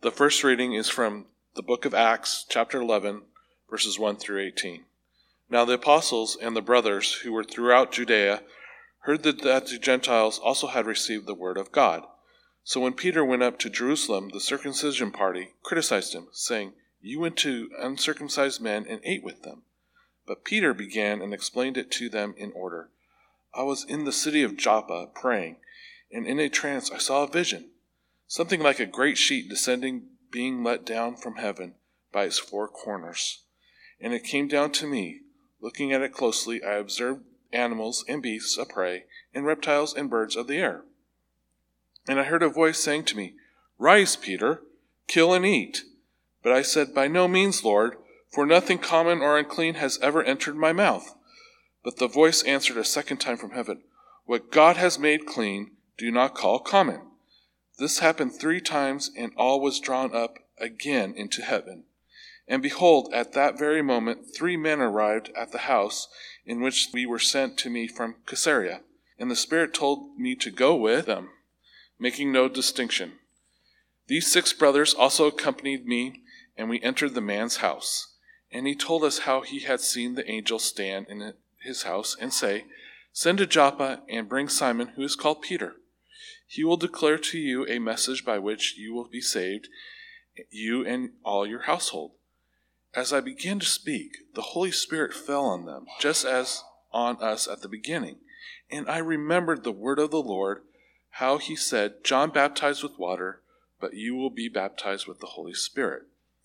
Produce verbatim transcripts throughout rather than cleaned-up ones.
The first reading is from the book of Acts, chapter eleven, verses one through eighteen. Now the apostles and the brothers who were throughout Judea heard that the Gentiles also had received the word of God. So when Peter went up to Jerusalem, the circumcision party criticized him, saying, "You went to uncircumcised men and ate with them." But Peter began and explained it to them in order. "I was in the city of Joppa praying, and in a trance I saw a vision, something like a great sheet descending, being let down from heaven by its four corners. And it came down to me. Looking at it closely, I observed animals and beasts of prey, and reptiles and birds of the air. And I heard a voice saying to me, 'Rise, Peter, kill and eat.' But I said, 'By no means, Lord, for nothing common or unclean has ever entered my mouth.' But the voice answered a second time from heaven, 'What God has made clean, do not call common.' This happened three times, and all was drawn up again into heaven. And behold, at that very moment, three men arrived at the house in which we were sent to me from Caesarea. And the Spirit told me to go with them, making no distinction. These six brothers also accompanied me, and we entered the man's house. And he told us how he had seen the angel stand in his house and say, 'Send to Joppa and bring Simon, who is called Peter. He will declare to you a message by which you will be saved, you and all your household.' As I began to speak, the Holy Spirit fell on them, just as on us at the beginning. And I remembered the word of the Lord, how he said, 'John baptized with water, but you will be baptized with the Holy Spirit.'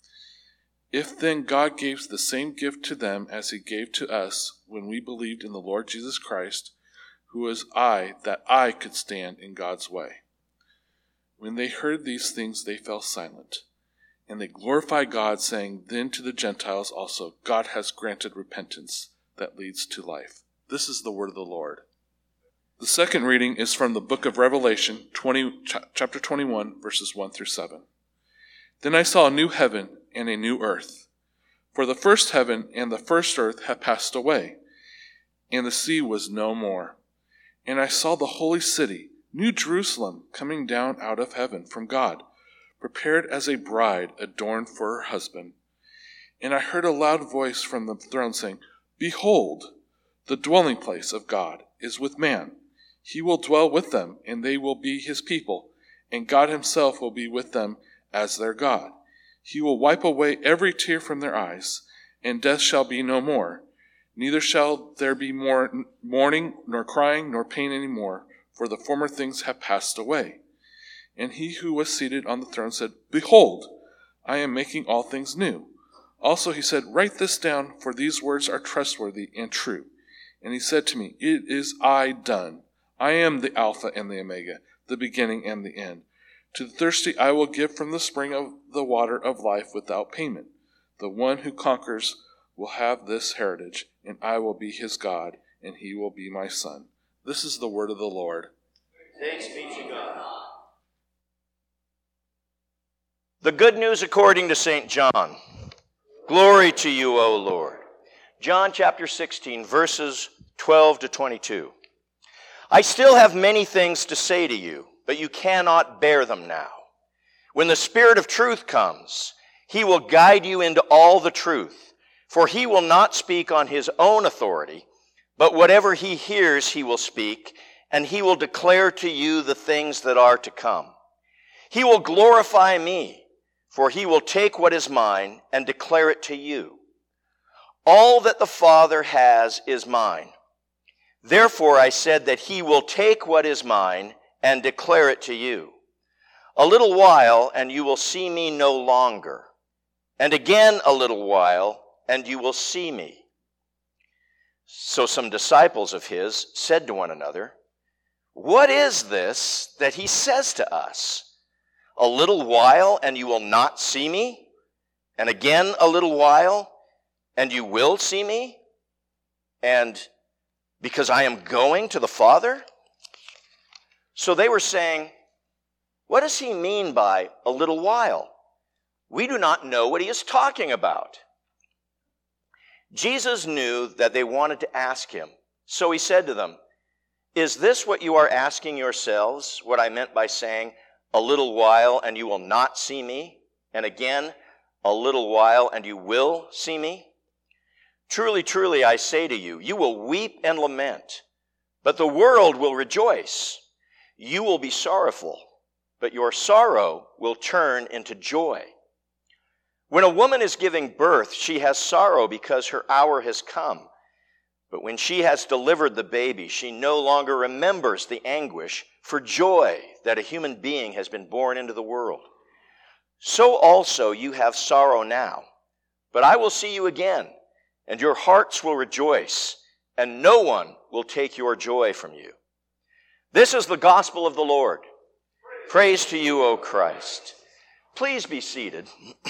If then God gave the same gift to them as he gave to us when we believed in the Lord Jesus Christ, who was I that I could stand in God's way?" When they heard these things, they fell silent. And they glorified God, saying, "Then to the Gentiles also God has granted repentance that leads to life." This is the word of the Lord. The second reading is from the book of Revelation, twenty, chapter twenty-one, verses one through seven. "Then I saw a new heaven and a new earth. For the first heaven and the first earth had passed away, and the sea was no more. And I saw the holy city, New Jerusalem, coming down out of heaven from God, prepared as a bride adorned for her husband. And I heard a loud voice from the throne saying, 'Behold, the dwelling place of God is with man. He will dwell with them, and they will be his people, and God himself will be with them as their God. He will wipe away every tear from their eyes, and death shall be no more. Neither shall there be more mourning, nor crying, nor pain any more, for the former things have passed away.' And he who was seated on the throne said, 'Behold, I am making all things new.' Also he said, 'Write this down, for these words are trustworthy and true.' And he said to me, 'It is I done. I am the Alpha and the Omega, the beginning and the end. To the thirsty I will give from the spring of the water of life without payment. The one who conquers will have this heritage, and I will be his God, and he will be my son.'" This is the word of the Lord. Thanks be to God. The good news according to Saint John. Glory to you, O Lord. John chapter sixteen, verses twelve to twenty-two. "I still have many things to say to you, but you cannot bear them now. When the Spirit of truth comes, he will guide you into all the truth, for he will not speak on his own authority, but whatever he hears he will speak, and he will declare to you the things that are to come. He will glorify me, for he will take what is mine and declare it to you. All that the Father has is mine. Therefore I said that he will take what is mine and declare it to you. A little while, and you will see me no longer. And again a little while, and you will see me." So some disciples of his said to one another, "What is this that he says to us? A little while, and you will not see me? And again a little while, and you will see me? And because I am going to the Father?" So they were saying, "What does he mean by a little while? We do not know what he is talking about." Jesus knew that they wanted to ask him, so he said to them, "Is this what you are asking yourselves, what I meant by saying, 'A little while and you will not see me'? and again a little while, and you will see me? Truly, truly, I say to you, you will weep and lament, but the world will rejoice. You will be sorrowful, but your sorrow will turn into joy. When a woman is giving birth, she has sorrow because her hour has come. But when she has delivered the baby, she no longer remembers the anguish for joy that a human being has been born into the world. So also you have sorrow now, but I will see you again, and your hearts will rejoice, and no one will take your joy from you. This is the gospel of the Lord. Praise to you, O Christ. Please be seated.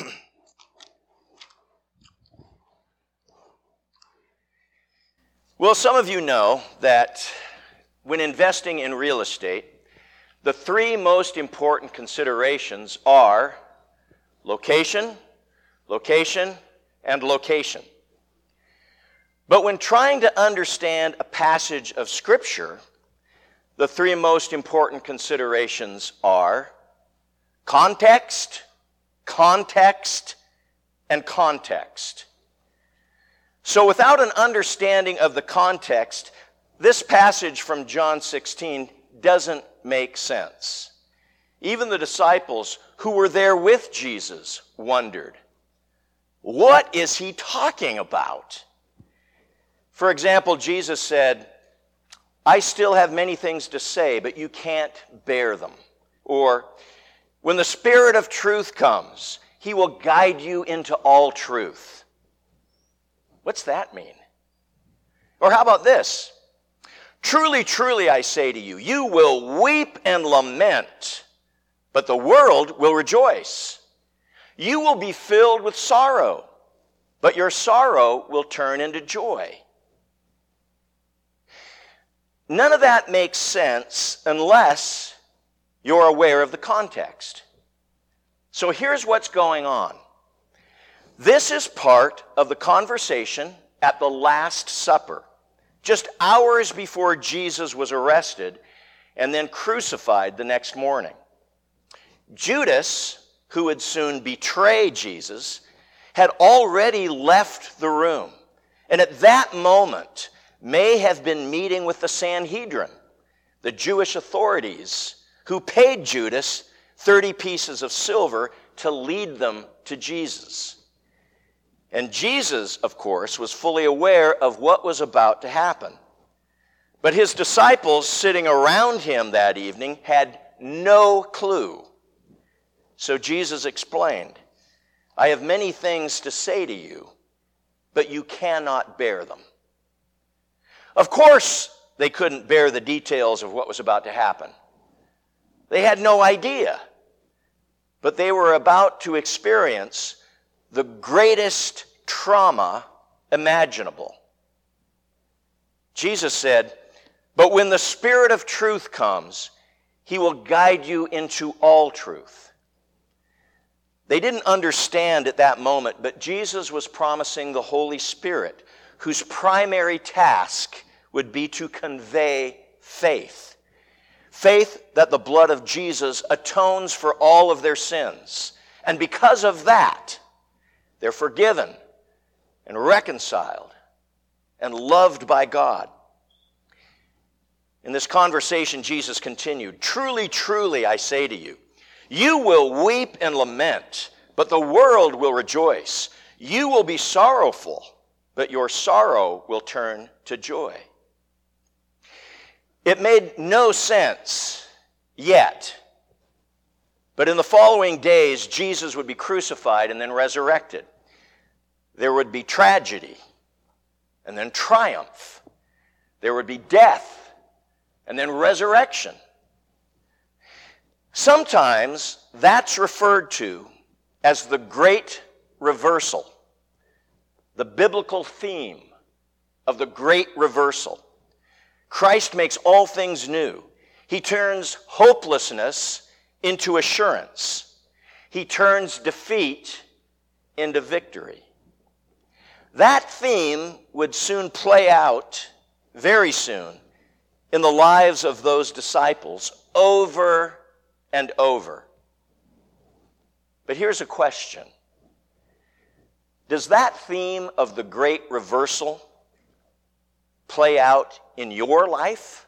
Well, some of you know that when investing in real estate, the three most important considerations are location, location, and location. But when trying to understand a passage of Scripture, the three most important considerations are context, context, and context. So without an understanding of the context, this passage from John sixteen doesn't make sense. Even the disciples who were there with Jesus wondered, what is he talking about? For example, Jesus said, I still have many things to say, but you can't bear them. Or, when the Spirit of truth comes, he will guide you into all truth. What's that mean? Or how about this? Truly, truly, I say to you, you will weep and lament, but the world will rejoice. You will be filled with sorrow, but your sorrow will turn into joy. None of that makes sense unless you're aware of the context. So here's what's going on. This is part of the conversation at the Last Supper, just hours before Jesus was arrested and then crucified the next morning. Judas, who would soon betray Jesus, had already left the room, and at that moment may have been meeting with the Sanhedrin, the Jewish authorities, who paid Judas thirty pieces of silver to lead them to Jesus. And Jesus, of course, was fully aware of what was about to happen. But his disciples sitting around him that evening had no clue. So Jesus explained, I have many things to say to you, but you cannot bear them. Of course, they couldn't bear the details of what was about to happen. They had no idea. But they were about to experience the greatest trauma imaginable. Jesus said, but when the Spirit of truth comes, he will guide you into all truth. They didn't understand at that moment, but Jesus was promising the Holy Spirit, whose primary task would be to convey faith. Faith that the blood of Jesus atones for all of their sins. And because of that, they're forgiven and reconciled and loved by God. In this conversation, Jesus continued, truly, truly, I say to you, you will weep and lament, but the world will rejoice. You will be sorrowful, but your sorrow will turn to joy. It made no sense yet. But in the following days, Jesus would be crucified and then resurrected. There would be tragedy and then triumph. There would be death and then resurrection. Sometimes that's referred to as the great reversal, the biblical theme of the great reversal. Christ makes all things new. He turns hopelessness into assurance. He turns defeat into victory. That theme would soon play out, very soon, in the lives of those disciples over and over. But here's a question. Does that theme of the great reversal play out in your life?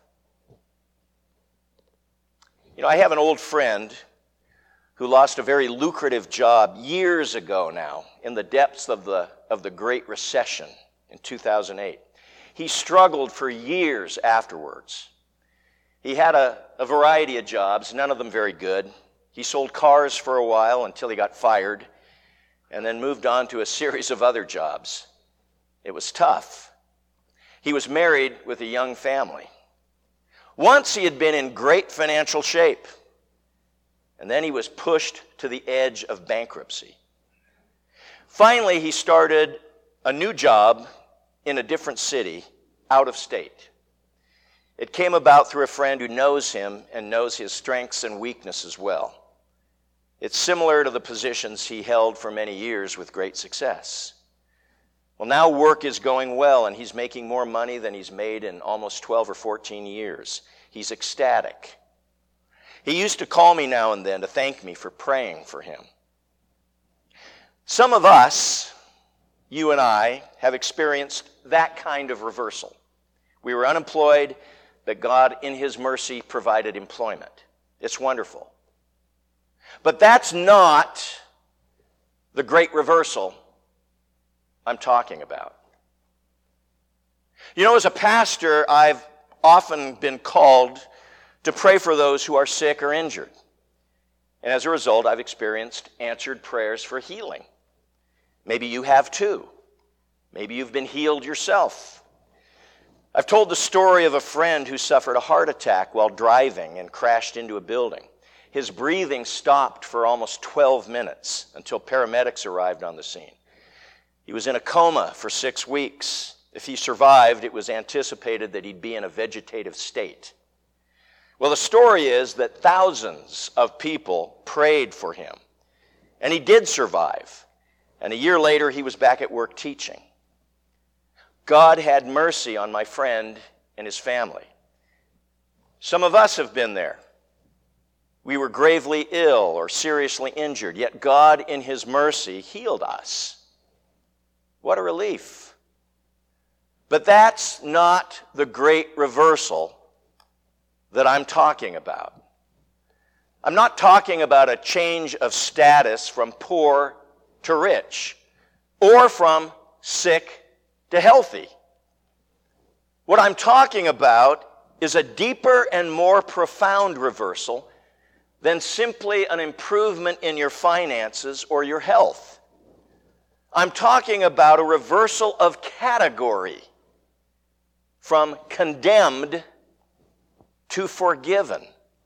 You know, I have an old friend who lost a very lucrative job years ago now in the depths of the, of the Great Recession in two thousand eight. He struggled for years afterwards. He had a, a variety of jobs, none of them very good. He sold cars for a while until he got fired, and then moved on to a series of other jobs. It was tough. He was married with a young family. Once he had been in great financial shape, and then he was pushed to the edge of bankruptcy. Finally, he started a new job in a different city, out of state. It came about through a friend who knows him and knows his strengths and weaknesses well. It's similar to the positions he held for many years with great success. Well, now work is going well, and he's making more money than he's made in almost twelve or fourteen years. He's ecstatic. He used to call me now and then to thank me for praying for him. Some of us, you and I, have experienced that kind of reversal. We were unemployed, but God, in His mercy, provided employment. It's wonderful. But that's not the great reversal I'm talking about. You know, as a pastor, I've often been called to pray for those who are sick or injured. And as a result, I've experienced answered prayers for healing. Maybe you have too. Maybe you've been healed yourself. I've told the story of a friend who suffered a heart attack while driving and crashed into a building. His breathing stopped for almost twelve minutes until paramedics arrived on the scene. He was in a coma for six weeks. If he survived, it was anticipated that he'd be in a vegetative state. Well, the story is that thousands of people prayed for him, and he did survive. And a year later, he was back at work teaching. God had mercy on my friend and his family. Some of us have been there. We were gravely ill or seriously injured, yet God, in His mercy, healed us. What a relief. But that's not the great reversal that I'm talking about. I'm not talking about a change of status from poor to rich, or from sick to healthy. What I'm talking about is a deeper and more profound reversal than simply an improvement in your finances or your health. I'm talking about a reversal of category from condemned to forgiven.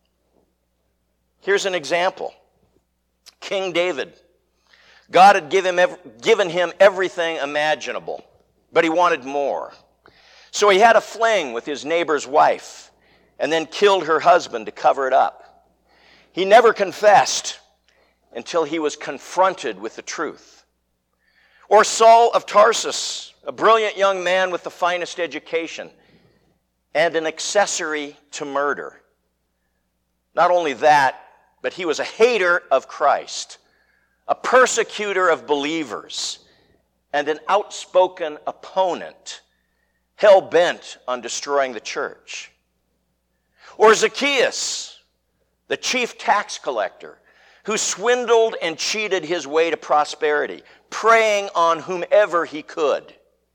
Here's an example. King David. God had given him, given him everything imaginable, but he wanted more. So he had a fling with his neighbor's wife and then killed her husband to cover it up. He never confessed until he was confronted with the truth. Or Saul of Tarsus, a brilliant young man with the finest education and an accessory to murder. Not only that, but he was a hater of Christ, a persecutor of believers, and an outspoken opponent, hell-bent on destroying the church. Or Zacchaeus, the chief tax collector, who swindled and cheated his way to prosperity, preying on whomever he could.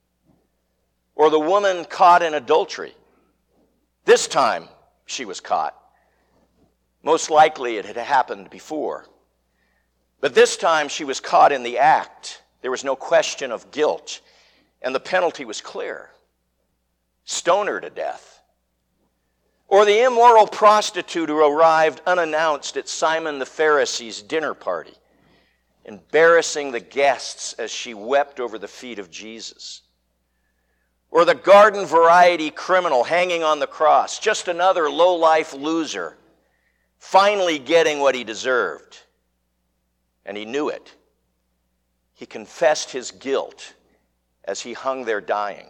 Or the woman caught in adultery. This time she was caught. Most likely it had happened before. But this time she was caught in the act. There was no question of guilt, and the penalty was clear. Stone her to death. Or the immoral prostitute who arrived unannounced at Simon the Pharisee's dinner party, embarrassing the guests as she wept over the feet of Jesus. Or the garden variety criminal hanging on the cross, just another low-life loser, finally getting what he deserved. And he knew it. He confessed his guilt as he hung there dying.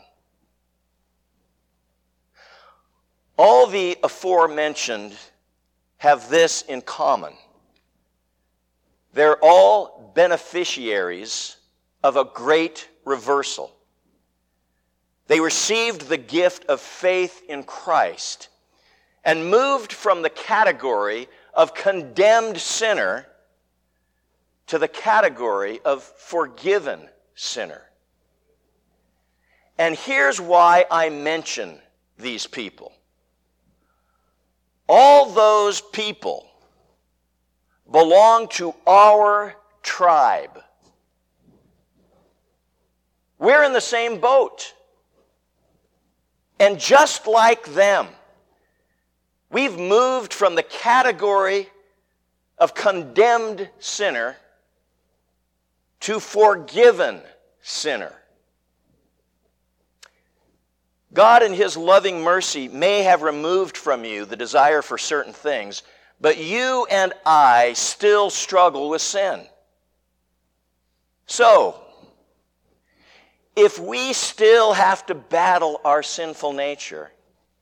All the aforementioned have this in common. They're all beneficiaries of a great reversal. They received the gift of faith in Christ and moved from the category of condemned sinner to the category of forgiven sinner. And here's why I mention these people. All those people belong to our tribe. We're in the same boat. And just like them, we've moved from the category of condemned sinner to forgiven sinner. God in His loving mercy may have removed from you the desire for certain things, but you and I still struggle with sin. So, if we still have to battle our sinful nature,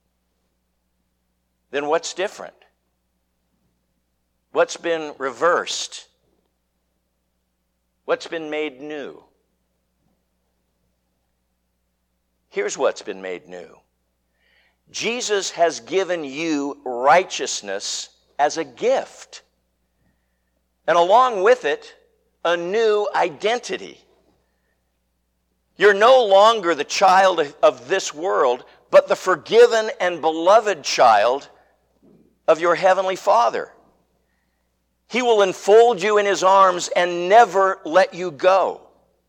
then what's different? What's been reversed? What's been made new? Here's what's been made new. Jesus has given you righteousness as a gift. And along with it, a new identity. You're no longer the child of this world, but the forgiven and beloved child of your heavenly Father. He will enfold you in His arms and never let you go.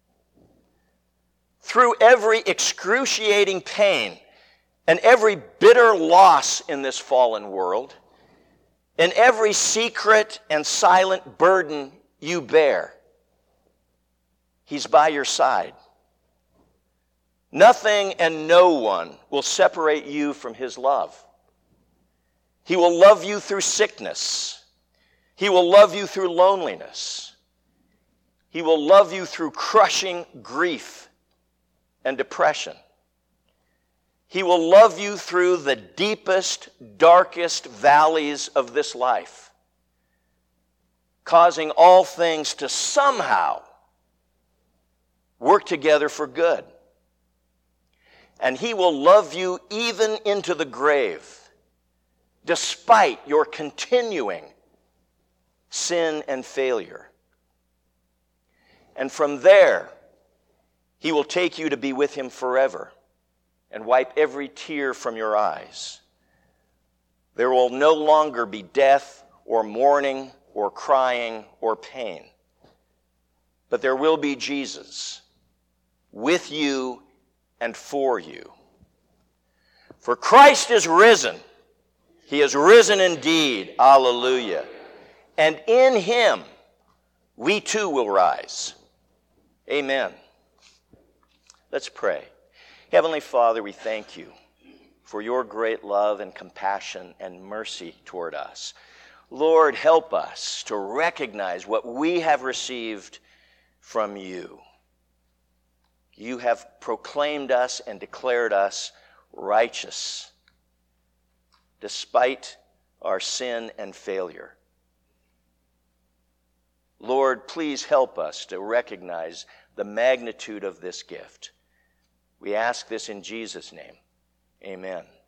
Through every excruciating pain and every bitter loss in this fallen world, and every secret and silent burden you bear, He's by your side. Nothing and no one will separate you from His love. He will love you through sickness. He will love you through loneliness. He will love you through crushing grief and depression. He will love you through the deepest, darkest valleys of this life, causing all things to somehow work together for good. And He will love you even into the grave, despite your continuing sin and failure. And from there, He will take you to be with Him forever and wipe every tear from your eyes. There will no longer be death or mourning or crying or pain. But there will be Jesus with you and for you. For Christ is risen. He is risen indeed. Alleluia. And in Him we too will rise. Amen. Let's pray. Heavenly Father, we thank You for Your great love and compassion and mercy toward us. Lord, help us to recognize what we have received from You. You have proclaimed us and declared us righteous despite our sin and failure. Lord, please help us to recognize the magnitude of this gift. We ask this in Jesus' name. Amen.